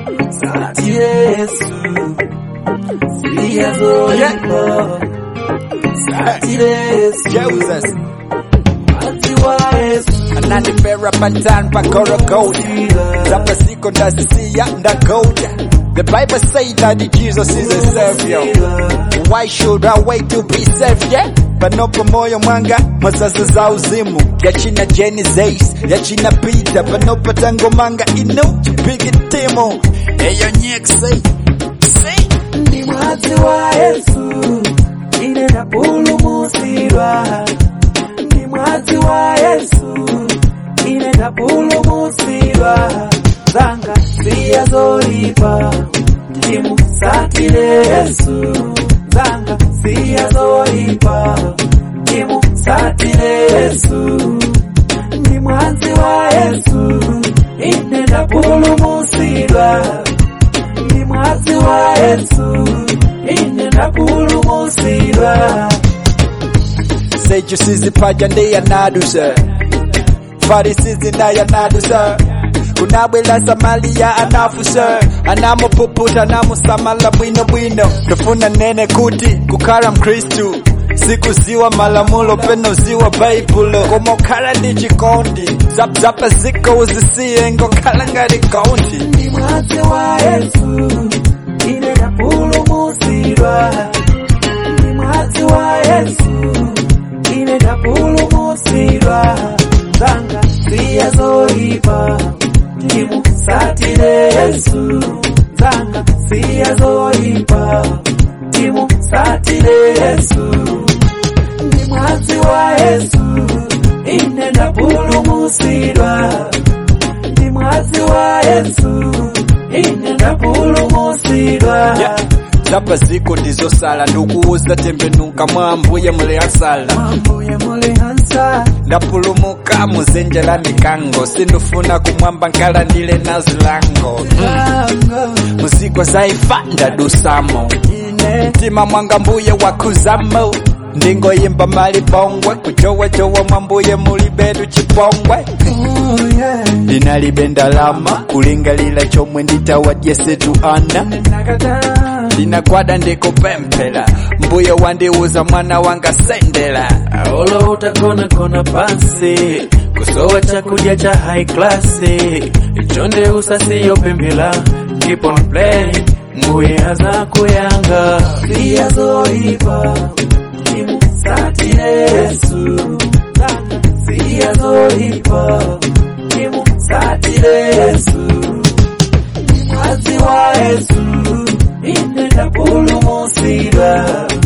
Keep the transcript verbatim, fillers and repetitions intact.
Satire Yesu siyazoipa Satire Yesu Jesus Atiwa Yesu ananipera pantan pakorogoda zapa siko ndasisia ndagoda. The Bible says that Jesus is a savior. Why should I wait to be saved? Yeah? Panopo moyo mwanga mazazo za uzimu yachina Genesis yachina Peter panopo tango manga inu chupigi timu eyo nyek say say Ndi mwazi wa Yesu ine na pulu musirwa Ndi mwazi wa Yesu ine na pulu musirwa Zanga siya zoipa Timu satire Yesu Zanga siya zoipa Timu satire Yesu Ndi mwazi wa Yesu ine na pulu musirwa Ndi mwazi wa Yesu ine na pulu musirwa Seju sizi paja ndiya nadusa Farisizi ndaya nadusa Kunabwela Samalia anafusa Anamupuputa anamusamala bwino bwino Tufuna nene kuti kukara mkristu Siku ziwa malamulo peno ziwa baibulo Komo kala ndi chikondi Zap zapa ziko uzisiye ngo kala ngari kondi Ndi mwazi wa Yesu ine na pulu musirwa Ndi mwazi wa Yesu ine na pulu musirwa Zanga siya zoipa Timu satire Yesu Zanga siya zoipa Timu satire Yesu Ndi mwazi wa Yesu ine na pulu musirwa Ndi mwazi wa Yesu ine na pulu musirwa yeah. Zapa ziko ndizo sala ndukuuza tembe nuka mwambuye mule ansala Mwambuye mule ansala Ndapulumuka muzenjela mikango Sindufuna kumwamba nkala ndile nazilango mm. Muziko zaifanda dusamo Tima mwanga mbuye wakuzamo Ndingo yimba mali bongwe Kujowa jowa mwambuye muli bedu chipongwe oh, yeah. Dina libenda lama Kulinga lila chomwe ndita wadjese tuana Dina kwada ndiko pempela Mbuye wandi uza mwana wanga sendela Olo utakona kona pansi Kusowa chakudia cha high class Chonde usasiyo pembela Keep on playing Mbuye haza kuyanga Siya zoipa Timu satire Yesu Siya zoipa Timu satire Yesu Mwazi wa Yesu ine na pulu musirwa